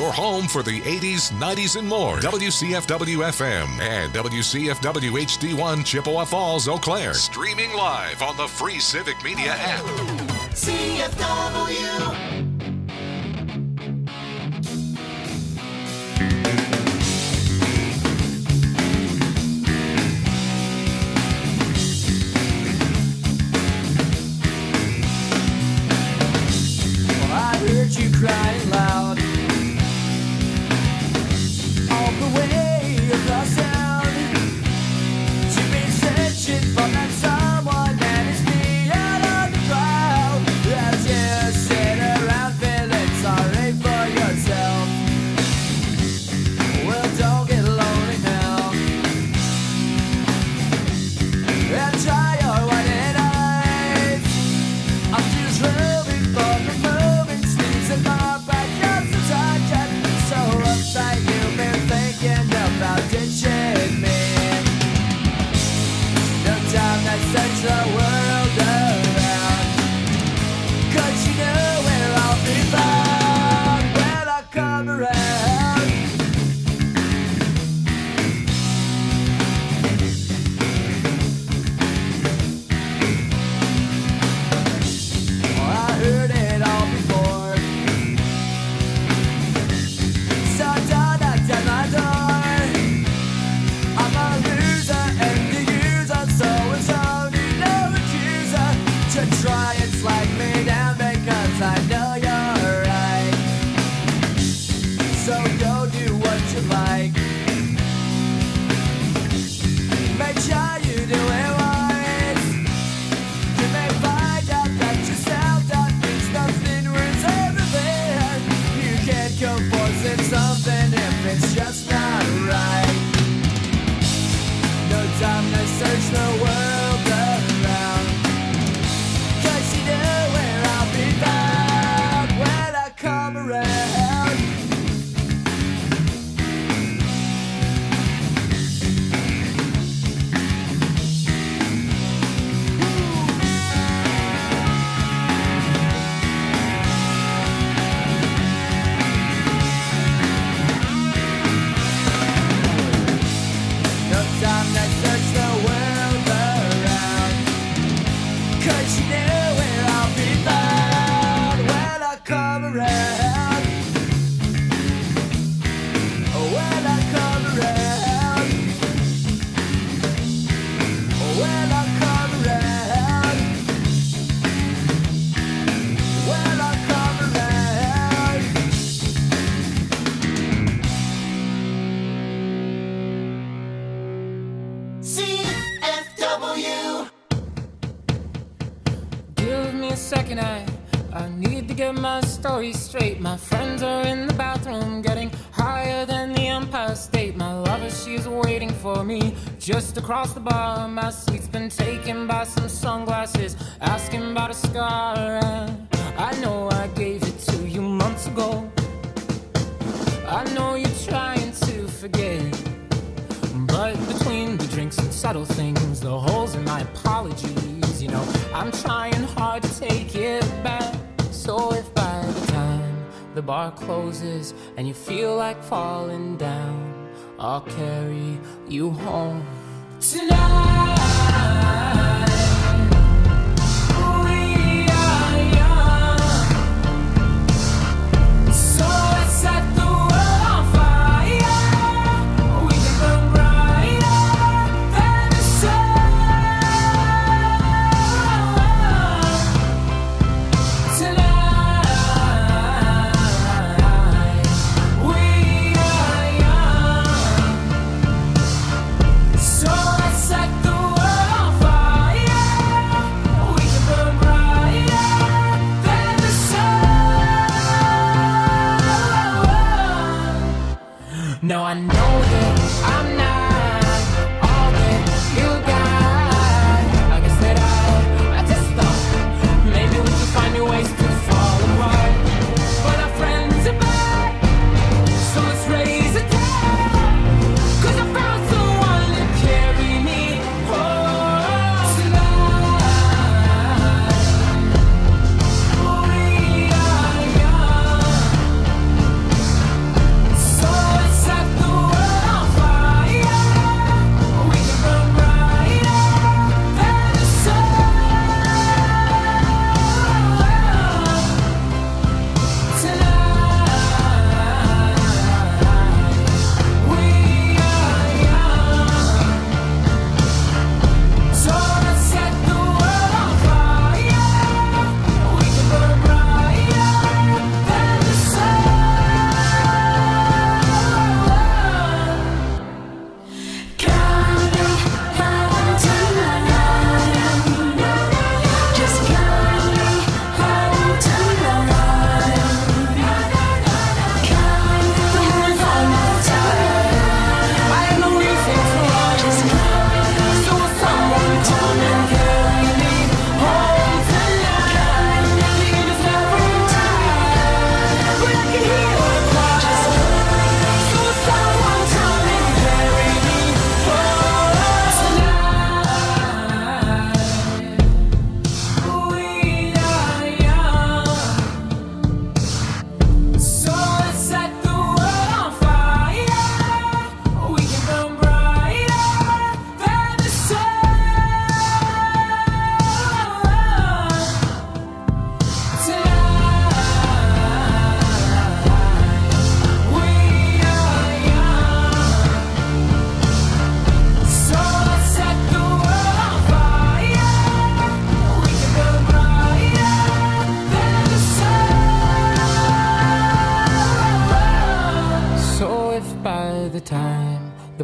your home for the 80s, 90s, and more. WCFW-FM and WCFW-HD1 Chippewa Falls, Eau Claire. Streaming live on the free Civic Media app. CFW. You crying loud all the way across town. You've been searching for that someone that is beyond on the crowd. As you sit around feeling sorry for yourself, well, don't get lonely now, and try your white eyes. I'm just rubbing for the moments and my back just a touch and so uptight you've been thinking about ditching me. No time to search the world around, 'cause you know where I'll be found when I come around. Oh, I heard it all before. So don't knock at my door. I'm a loser and the user, so it's only no accuser to try and slag me down because I know you're right. So go do what you like. Make sure you do it wise. You may find out that yourself that means nothing worth everything. You can't go forcing something if it's just not right. No time to search the world around, 'cause you know where I'll be found when I come around. No time to search the world around, 'cause you know where I'll be found when I come around. When I come around. When I come around. When I come around. CFW. Give me a second, I need to get my story straight. My friends are in the bathroom getting higher than the Empire State. My lover, she's waiting for me just across the bar. My seat's been taken by some sunglasses, asking about a scar. And I know I gave it to you months ago. I know you're trying to forget, but between the drinks and subtle things, the holes in my apologies, you know, I'm trying hard to take it back. So if by the time the bar closes and you feel like falling down, I'll carry you home tonight. We are young, so let's set the world on fire. We can burn brighter than the sun. Tonight, we are young, so let's set the world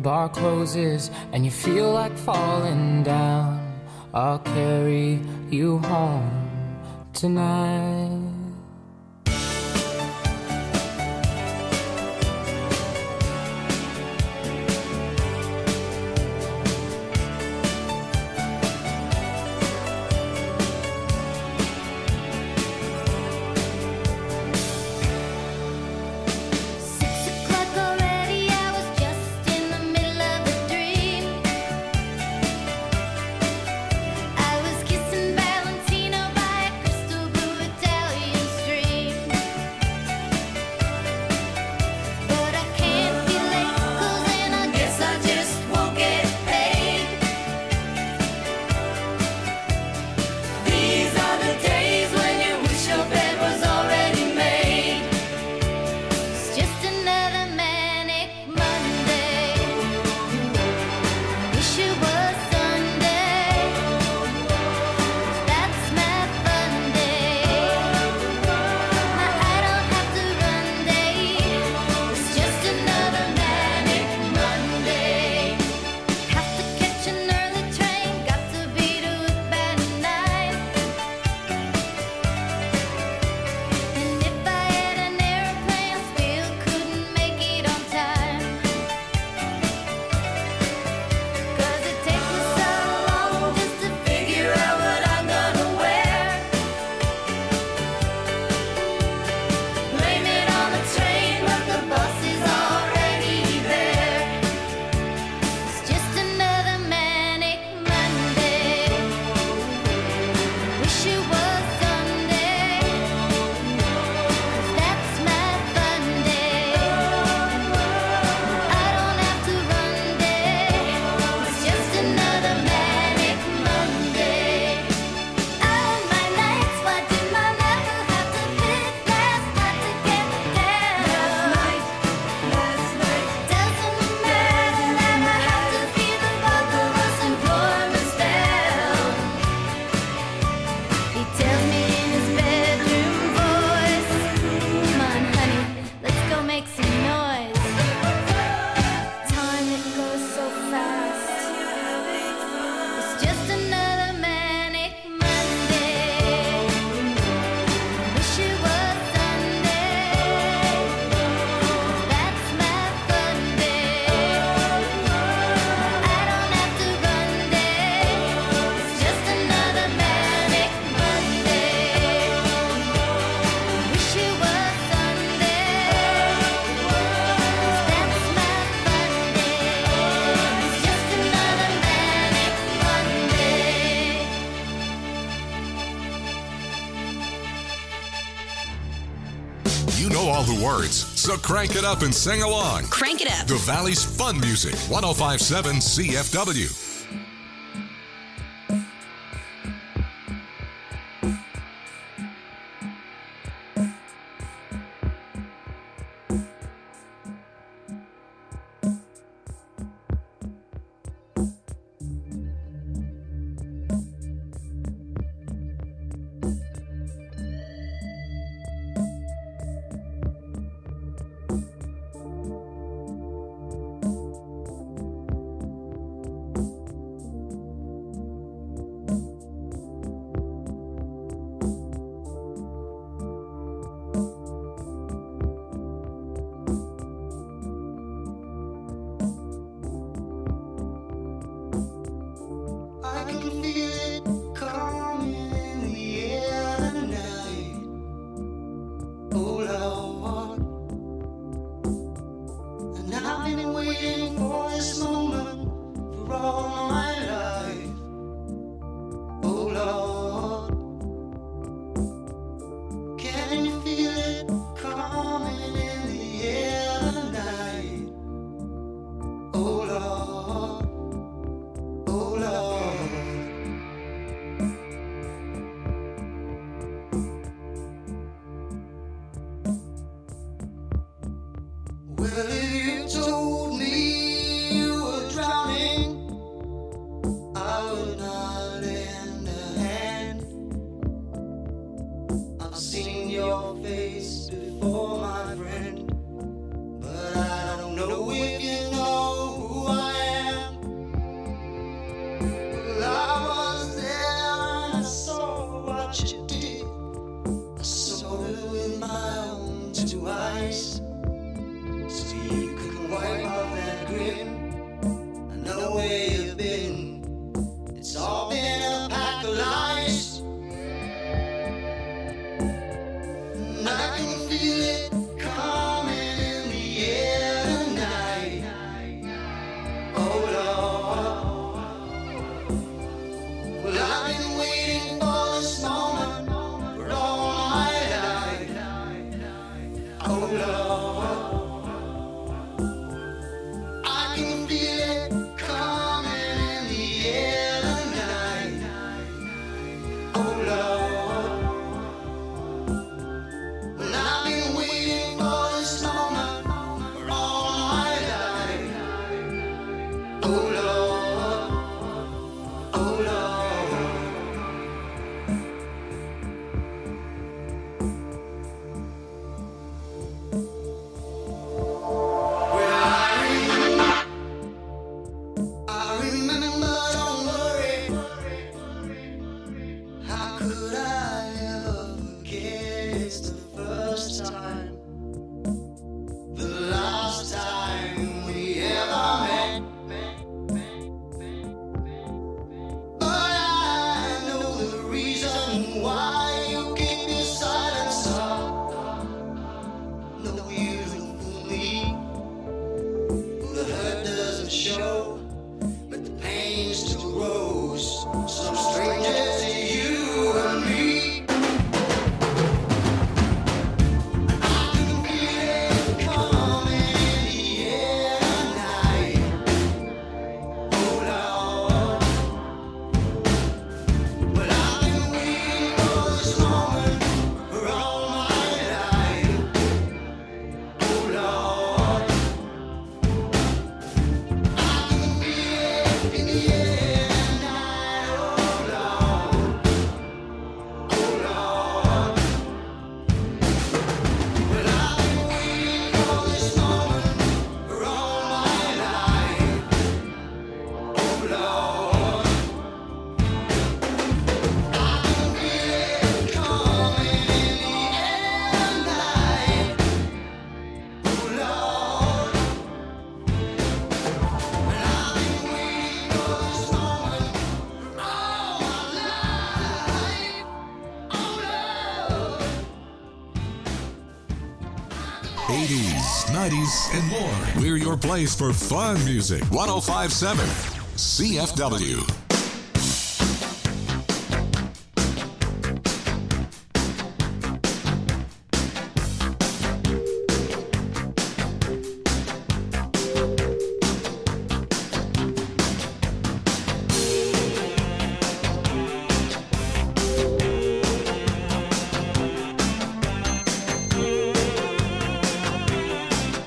bar closes and you feel like falling down, I'll carry you home tonight. So crank it up and sing along. Crank it up. The Valley's fun music, 105.7 CFW. before, my friend, but I don't know if you know who I Could I ever forget it's the first time, the last time we ever met? But I know the reason why you keep your silence up. No, you don't fool me. The hurt doesn't show, but the pain still grows. Some strangers to you and me. I can feel it coming in the air tonight. Oh Lord, but I've been waiting for this moment for all my life. Oh Lord, I can feel it in the air tonight. Oh Lord, oh Lord, but I've been waiting for this moment for all my life. Oh Lord, I can feel it coming in the air tonight. Oh Lord, but I've been waiting for this moment for all my life. Oh Lord. 80s, 90s, and more. We're your place for fun music. 1057 CFW.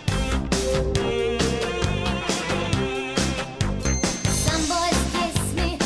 Some boys kiss me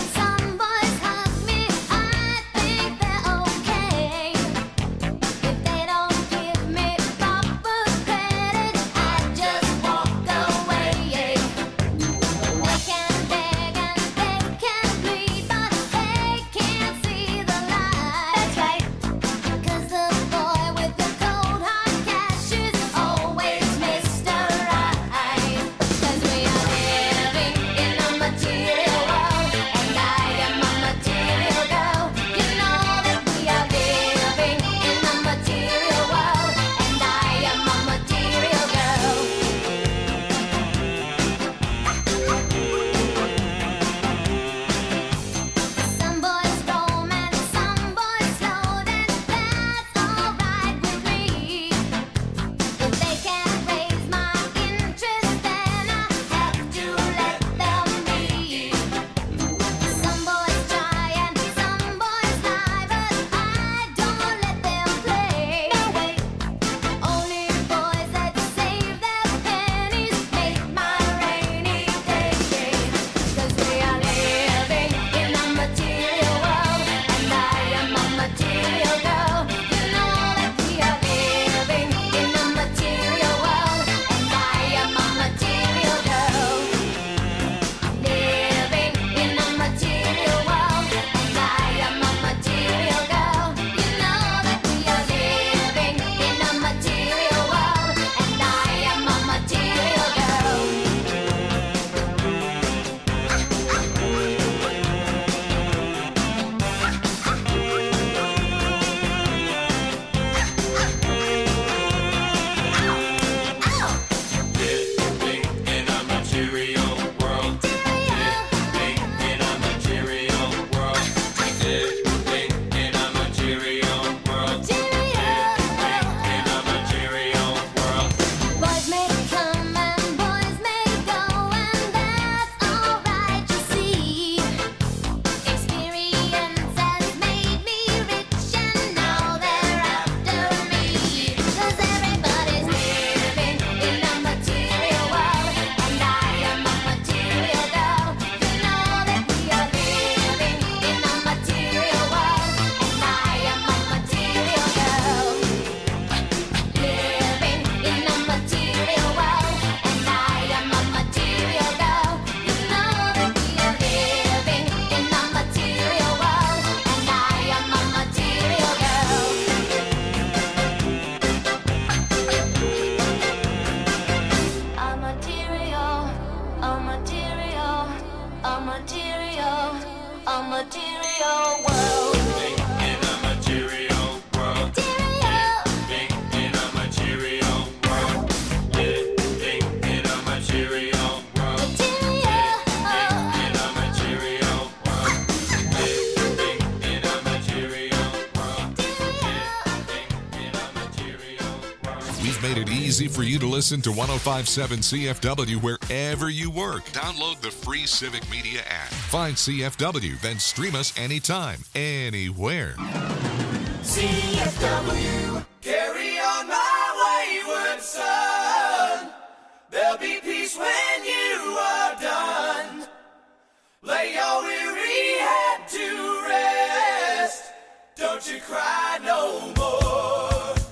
made it easy for you to listen to 1057 CFW wherever you work. Download the free Civic Media app. Find CFW, then stream us anytime, anywhere. CFW. Carry on my wayward son. There'll be peace when you are done. Lay your weary head to rest. Don't you cry no more.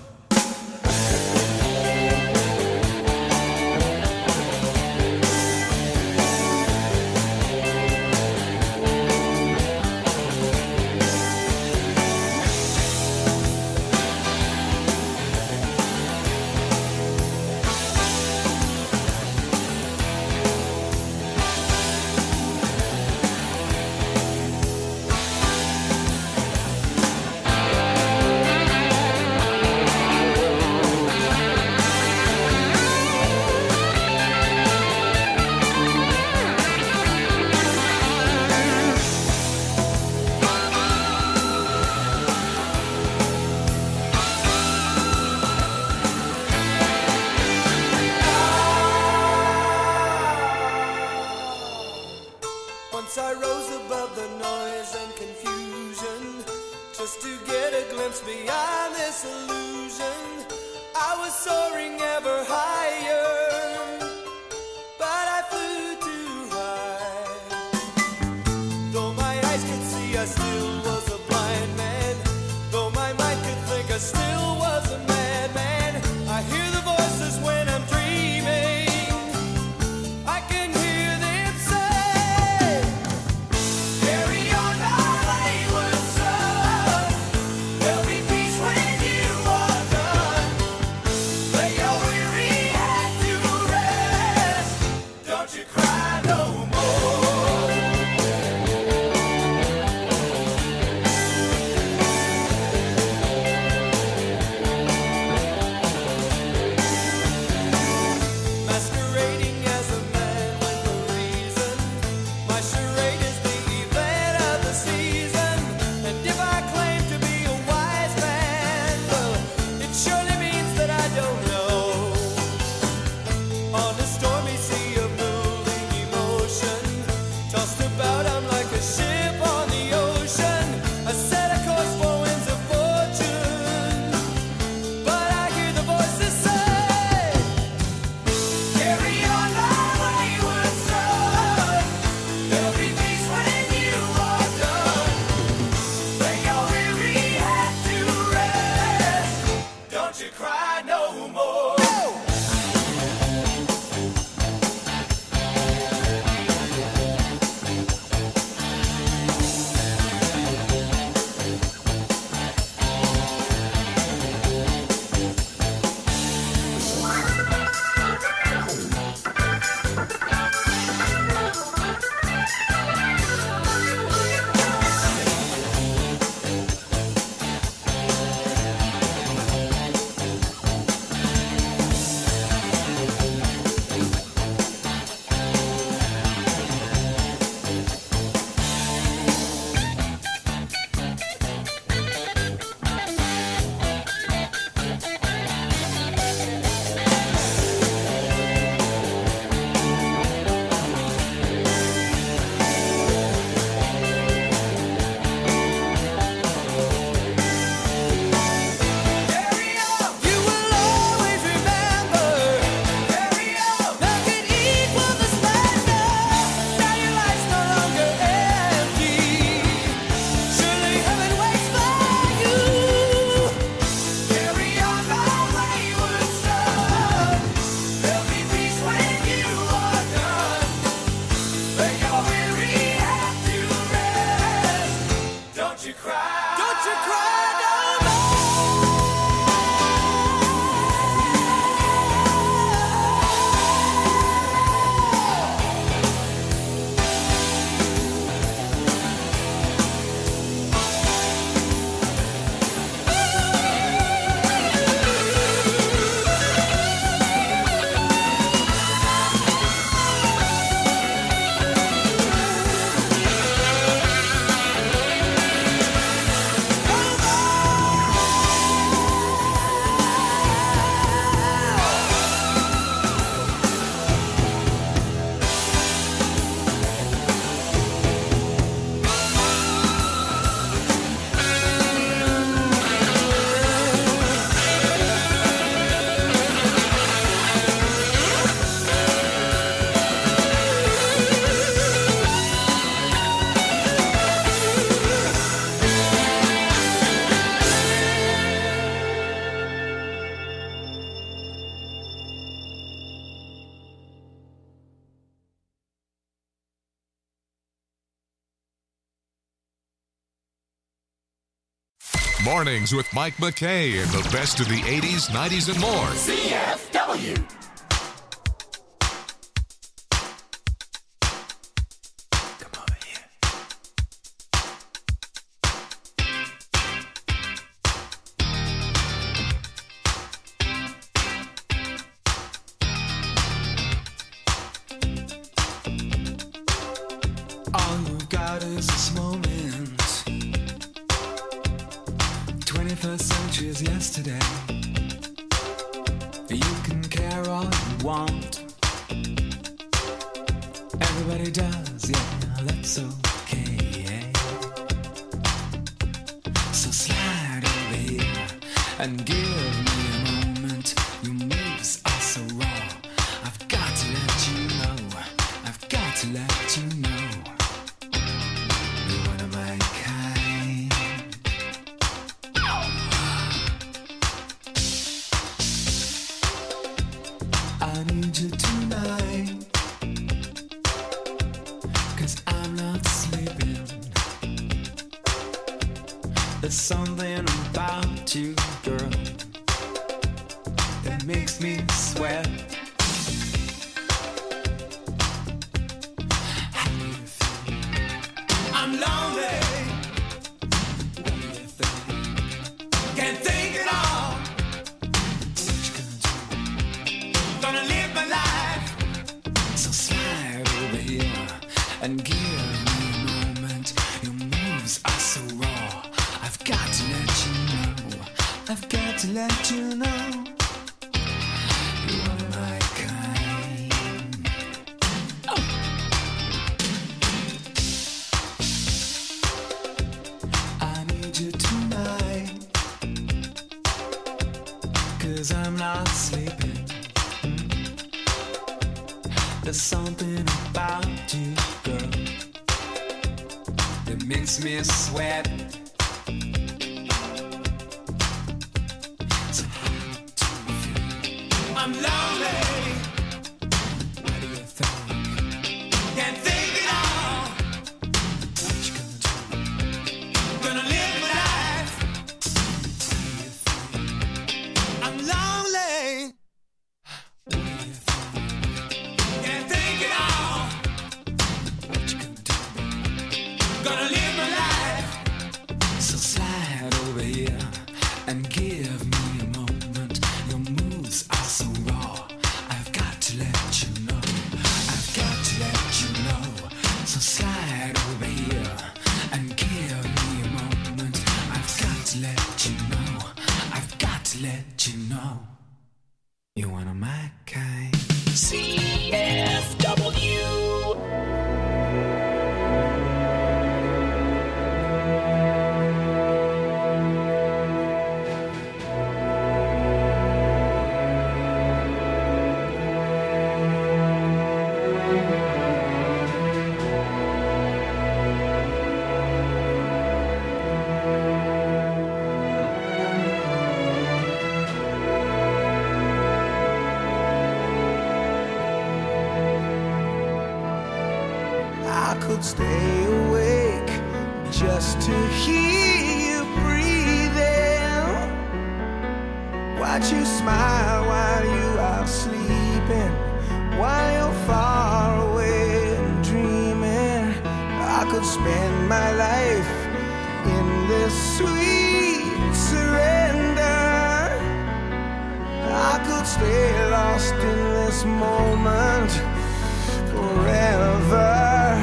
Once I rose above the noise and confusion, just to get a glimpse beyond this illusion. I was soaring ever higher, but I flew too high. Though my eyes could see, I still was a blind man. Though my mind could think, I still was a madman. I hear the voices when I'm dreaming. I can hear them say, carry on my wayward son. There'll be peace when you are done. Lay your weary head to rest. Don't you cry no more. Masquerading as a man with a reason. My charade is the event of the season. And if I claim to be a wise man, well, it surely means that I don't know. On a stormy sea of moving emotion, tossed about, I'm like a ship on the ocean. I set a course for winds of fortune, but I hear the voices say, carry on my wayward son. There'll be peace when you are done. Lay your weary head to rest. Don't you cry no more. Carry on. You will always remember. Carry on. Nothing equals the splendor. Now your life's no longer empty. Surely heaven waits for you. Carry on my wayward son. There'll be peace when you are done. Lay your weary head to rest. Don't you cry. Don't you cry no more. Oh, Mornings with Mike McKay and the best of the 80s, 90s, and more. CFW. Come over here. All you've got is this moment. 21st century is yesterday. You can care all you want. Everybody does, yeah, that's okay. So slide over here and give me a moment. Your moves are so raw. I've got to let you know. I've got to let you know. You're one of my kind. I need you tonight, 'cause I'm not sleeping. There's something about you, girl, that makes me sweat. How do you feel? I'm lonely. What do you think? Can't think at all. What you gonna do? Gonna live my life. So slide over here and give me a moment. Your moves are so raw. I've got to let you know. I've got to let you know. You're one of my kind. Oh. I need you tonight, 'cause I'm not sleeping. There's something about you, girl, that makes me sweat. So how do you feel? I'm lonely. What do you think? Can't think at all. What you gonna do? Gonna live my life. What do you think? I'm lonely. What do you think? Can't think at all. What you gonna do? Gonna live my life. So slide over here and give me a moment. Your moves are so raw. I've got to let you know. I've got to let you know. So slide over here and give me a moment. I've got to let you know. I've got to let you know. You're one of my kind. CFW. I could stay awake just to hear you breathing. Watch you smile while you are sleeping, while you're far away and dreaming. I could spend my life in this sweet surrender. I could stay lost in this moment forever.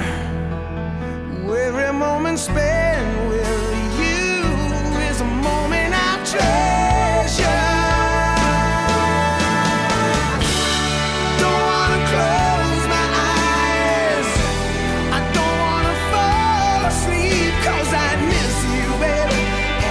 Every moment spent with you is a moment I treasure. Don't wanna close my eyes, I don't wanna fall asleep, 'cause I miss you, baby,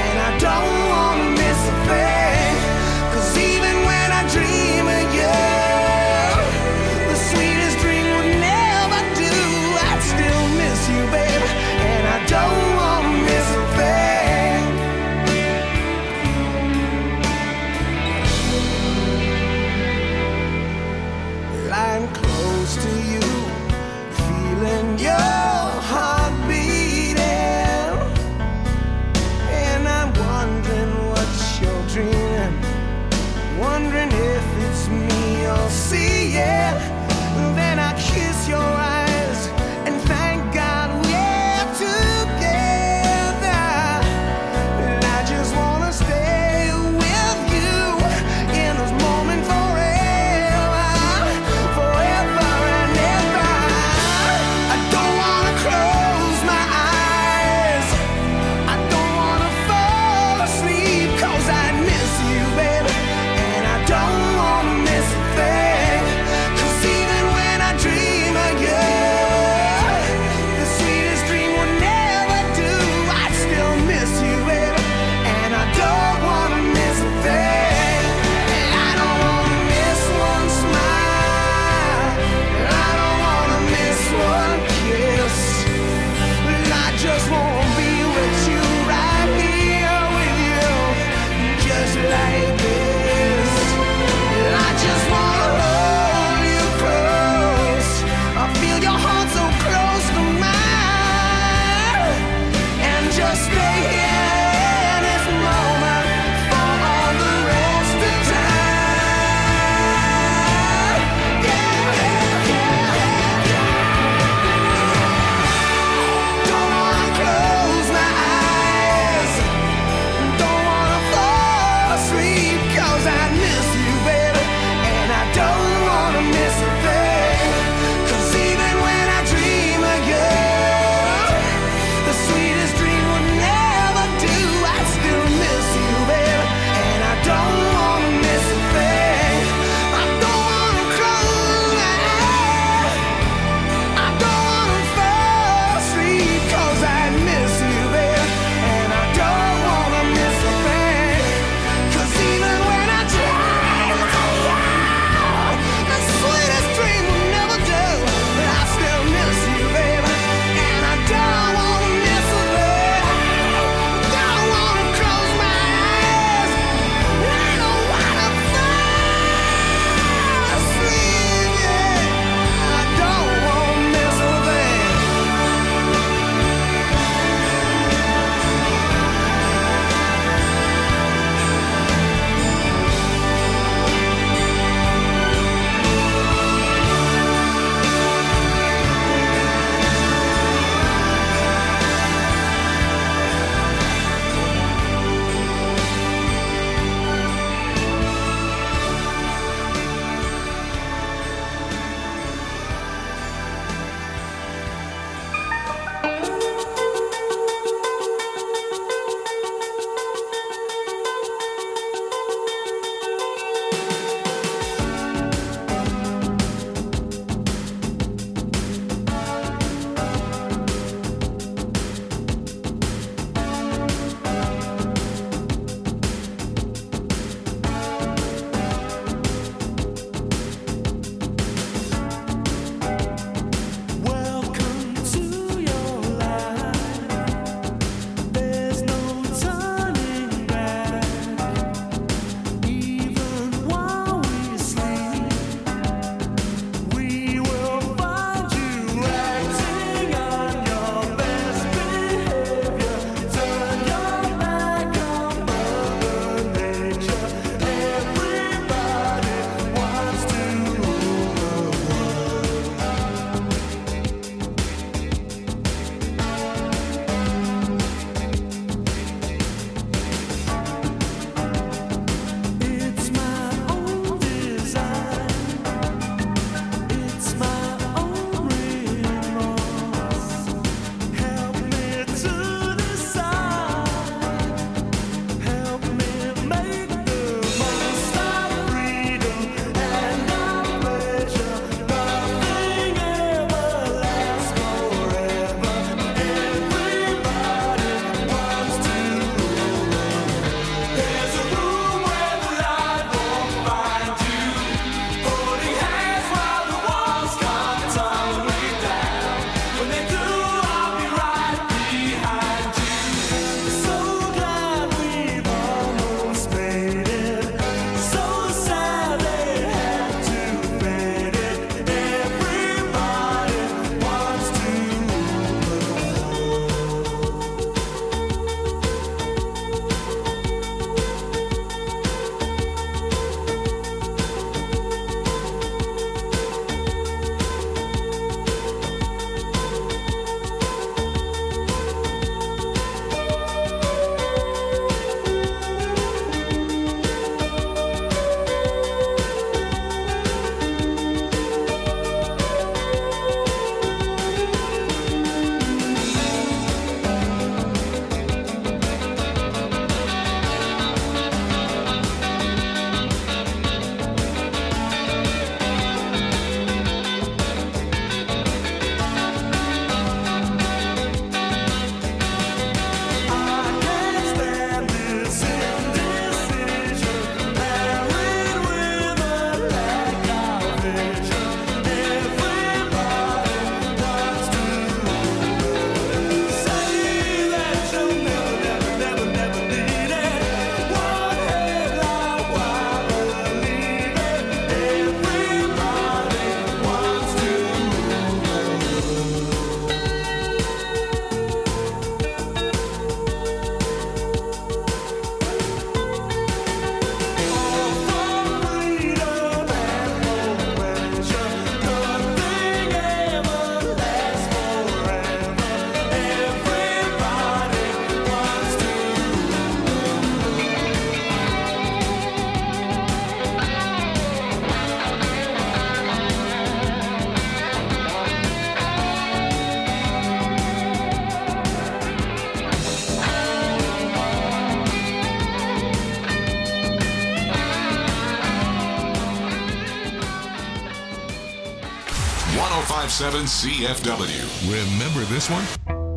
1057 CFW. Remember this one?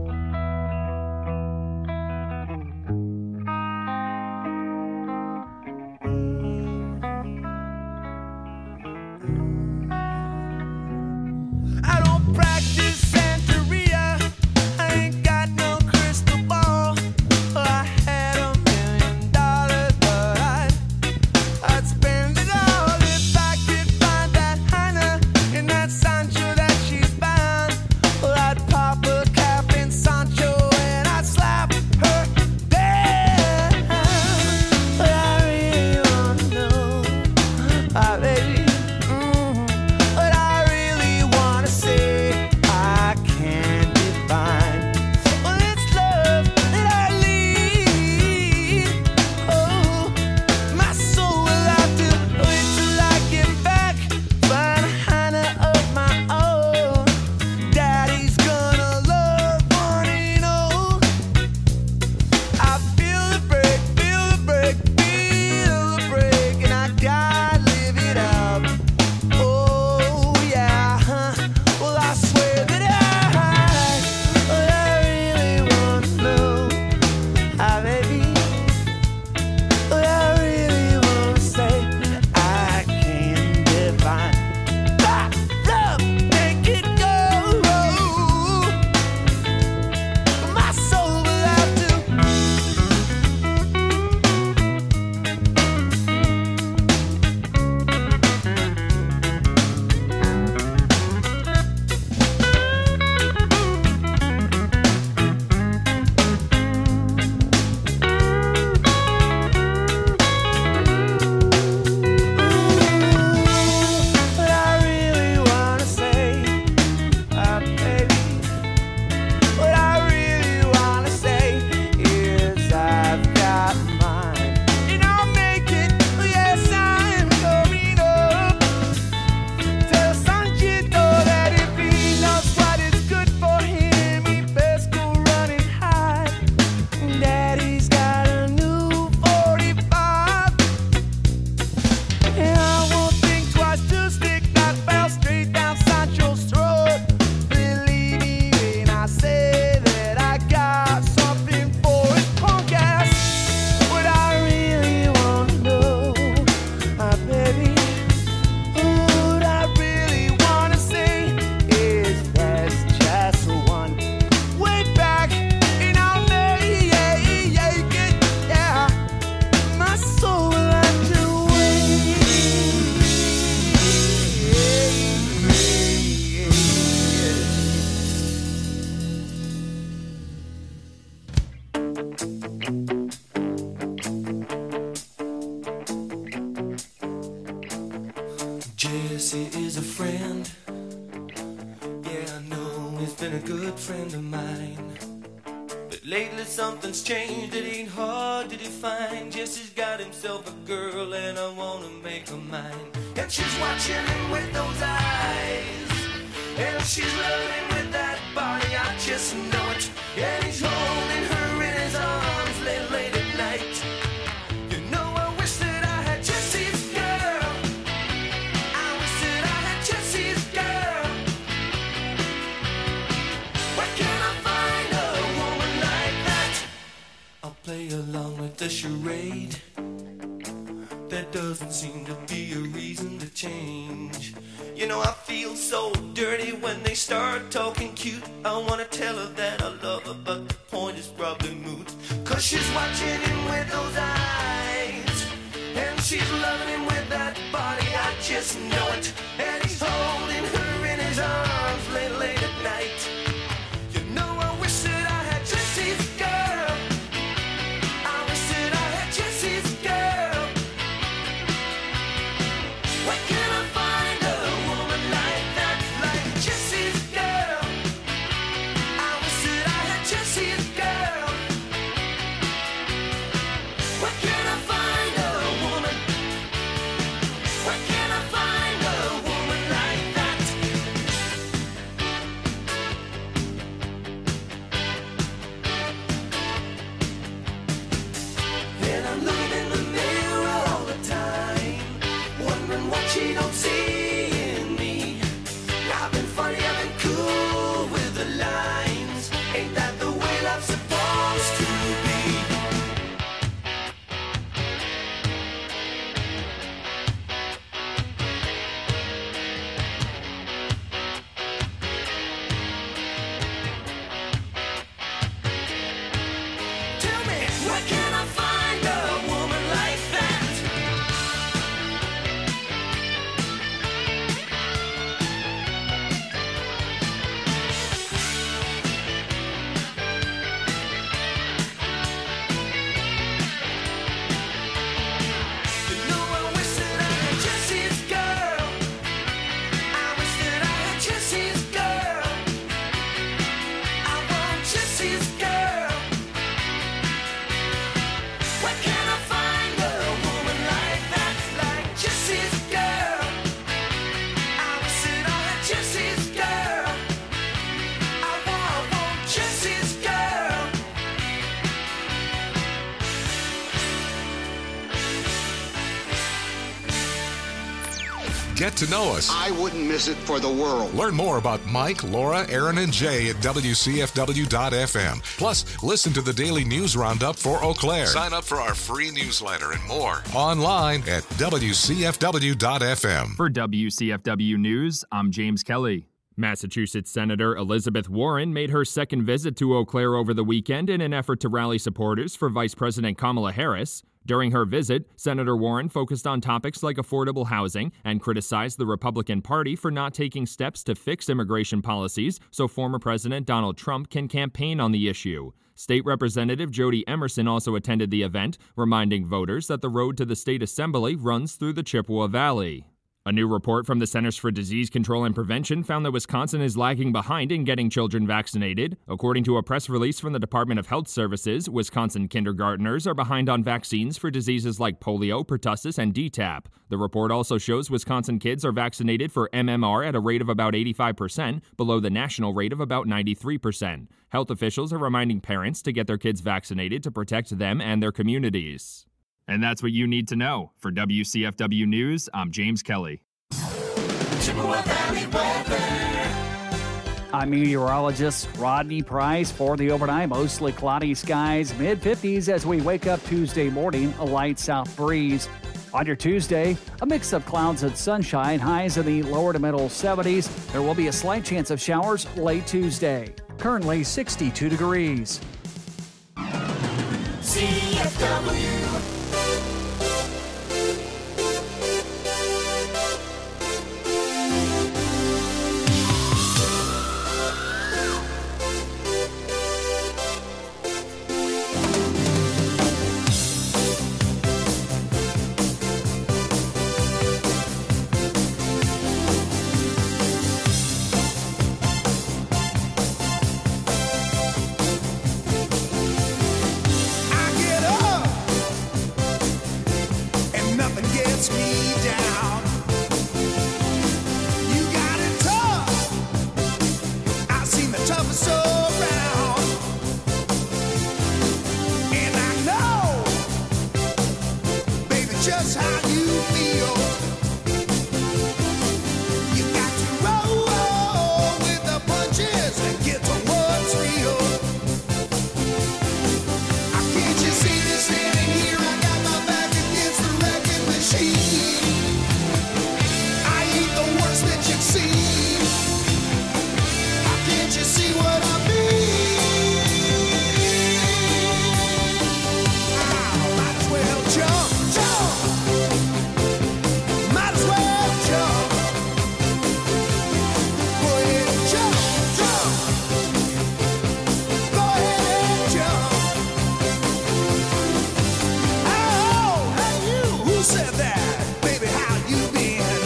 I don't practice Santeria. I ain't got no crystal ball. I had $1 million, but I'd spend it all if I could find that Hannah in that Sancho that she's bound. Well, I'd pop a cap in Sancho and I'd slap her down. But I really wanna know, baby. But I really wanna say I can't define. Well, it's love that I lead. Oh, my soul will have to wait till I get back. Find a Hannah of my own. Daddy's gonna love one and all. I feel the break, feel the break, feel the break, and I gotta live it up. Oh yeah, well I swear that I really wanna know, baby. Well, I really wanna say I can't define. Love, make it go. My soul will have to. But I really wanna say, baby. What I really wanna say is I've got mine, and I'll make it. Yes, I'm coming up. Tell Sanchito that if he knows what is good for him, he best go run and hide. Daddy's got a new 45. And I won't think twice to stick that bell straight down Sancho's throat. Believe me when I say that I got something for his punk ass. What I really wanna know, baby. What I really wanna say is there's just one way back, and I'll make it, yeah. My soul will have to wait. Jesse is a friend. Yeah, I know he's been a good friend of mine. But lately something's changed, it ain't hard to define. Jesse's got himself a girl and I wanna make her mine. And she's watching him with those eyes, and she's loving him with that body, I just know it. And he's holding her in his arms late at night. You know I wish that I had Jesse's girl. I wish that I had Jesse's girl. Where can I find a woman like that? I'll play along with the charade. There doesn't seem to be a reason to change. You know I feel so dirty when they start talking cute. I wanna tell her that I love her, but the point is probably moot. 'Cause she's watching him with those eyes, and she's loving him with that body, I just know it. And he's holding her in his arms late at night. You know I wish that I had Jesse's girl. I wish that I had Jesse's girl. Where can I find a woman like that, like Jesse's girl? I wish that I had Jesse's girl. Where can I find a woman? Where can I find a Get to know us. I wouldn't miss it for the world. Learn more about Mike, Laura, Aaron, and Jay at WCFW.FM. Plus, listen to the daily news roundup for Eau Claire. Sign up for our free newsletter and more online at WCFW.FM. For WCFW News, I'm James Kelly. Massachusetts Senator Elizabeth Warren made her second visit to Eau Claire over the weekend in an effort to rally supporters for Vice President Kamala Harris. During her visit, Senator Warren focused on topics like affordable housing and criticized the Republican Party for not taking steps to fix immigration policies so former President Donald Trump can campaign on the issue. State Representative Jody Emerson also attended the event, reminding voters that the road to the state assembly runs through the Chippewa Valley. A new report from the Centers for Disease Control and Prevention found that Wisconsin is lagging behind in getting children vaccinated. According to a press release from the Department of Health Services, Wisconsin kindergartners are behind on vaccines for diseases like polio, pertussis, and DTaP. The report also shows Wisconsin kids are vaccinated for MMR at a rate of about 85%, below the national rate of about 93%. Health officials are reminding parents to get their kids vaccinated to protect them and their communities. And that's what you need to know. For WCFW News, I'm James Kelly. Chippewa Valley weather. I'm meteorologist Rodney Price for the overnight. Mostly cloudy skies, mid-50s as we wake up Tuesday morning, a light south breeze. On your Tuesday, a mix of clouds and sunshine, highs in the lower to middle 70s. There will be a slight chance of showers late Tuesday. Currently 62 degrees. CFW. Just how you feel. You got to roll with the punches and get to what's real. Can't you see me standing here? I got my back against the wrecking machine. I ain't the worst that you've seen. Can't you see what I mean? Might as well jump. Might as well jump. Go ahead and jump, jump. Go ahead and jump. Oh, hey you, who said that? Baby, how you been?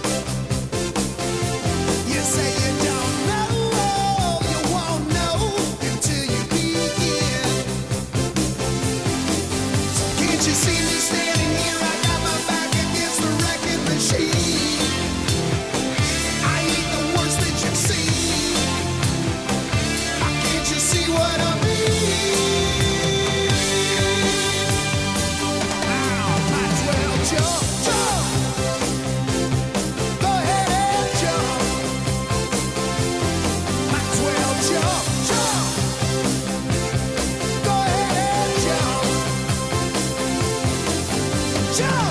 You say you don't know, you won't know until you begin. Can't you see me standing here? I got my back against the wrecking machine. I ain't the worst that you've seen. Can't you see what I mean? Might as well jump, jump. Go ahead and jump. Might as well jump, jump. Go ahead and jump. Jump.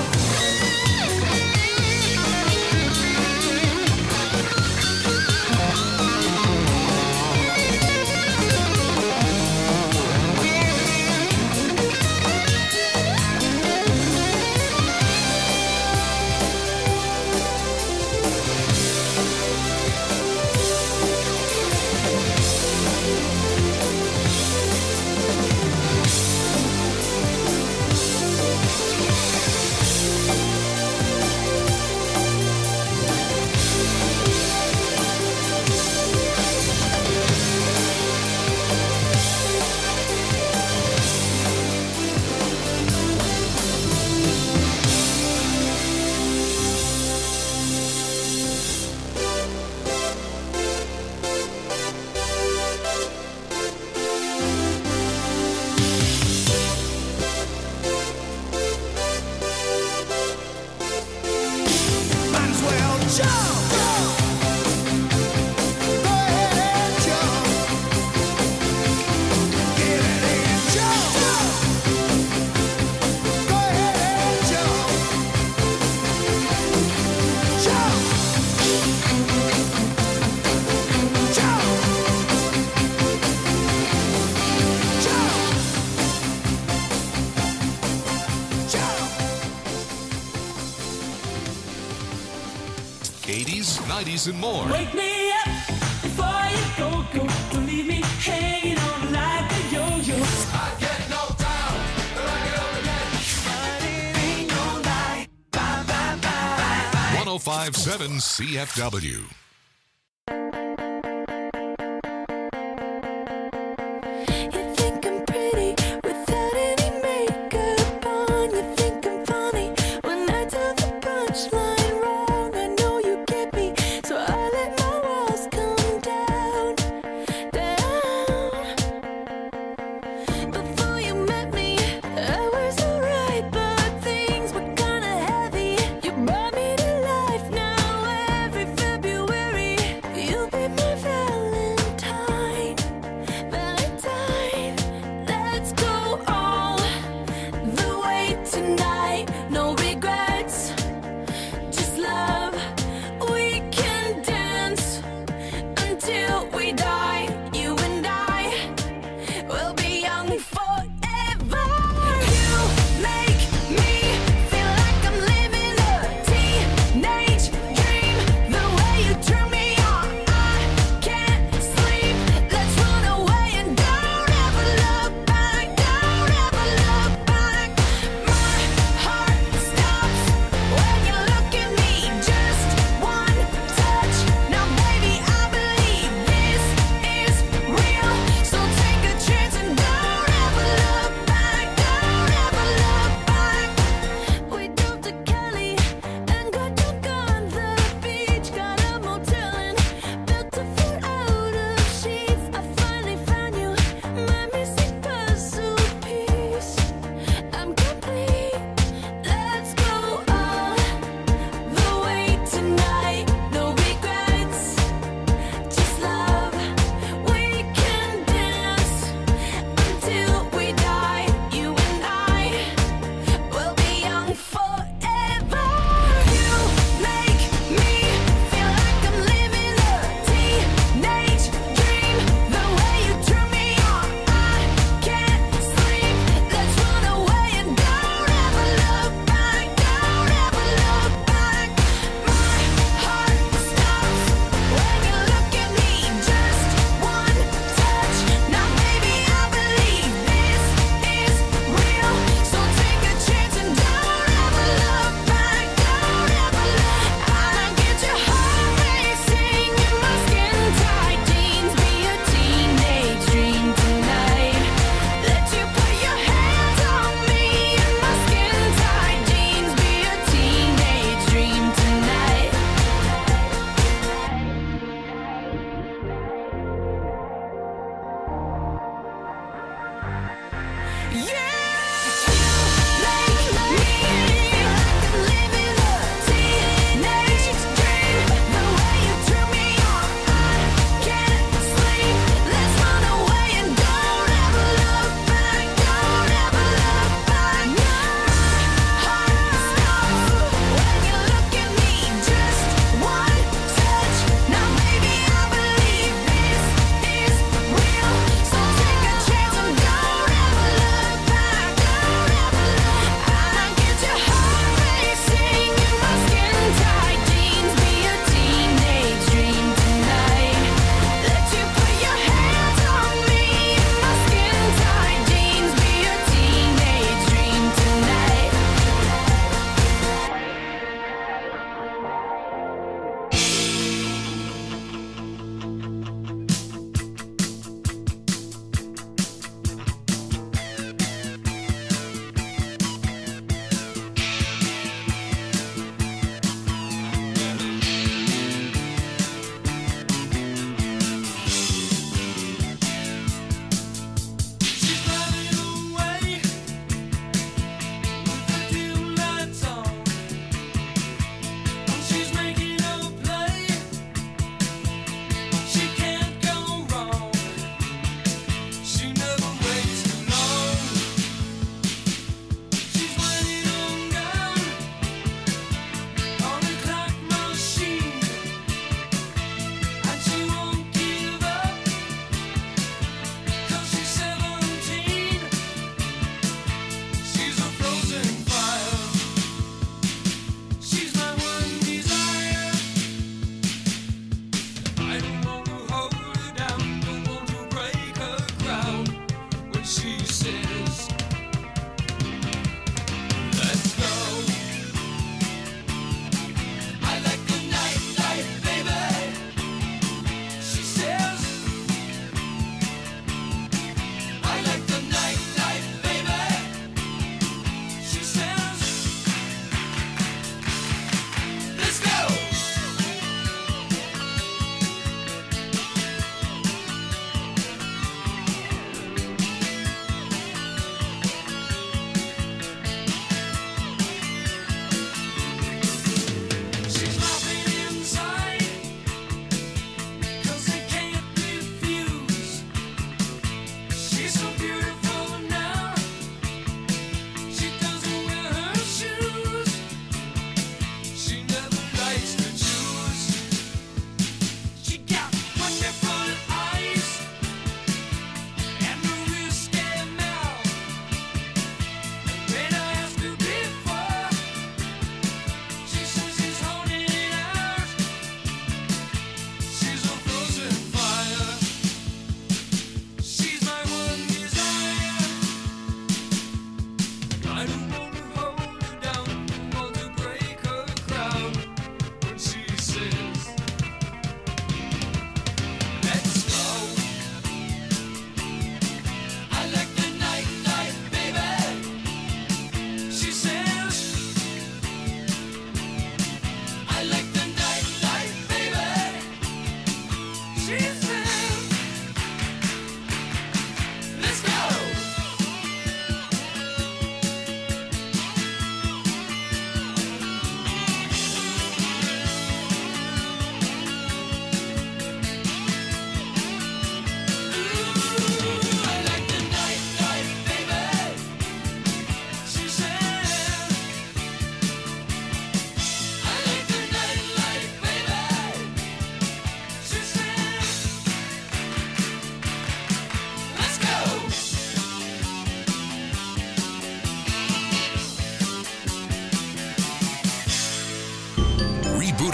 And more. Wake me up before you go. Don't leave me hanging on like a yo-yo. I get knocked down, but I get up again. But it ain't no lie. Bye, bye, bye. 105.7 CFW.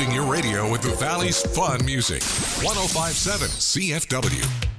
your radio with the Valley's fun music. 105.7 CFW.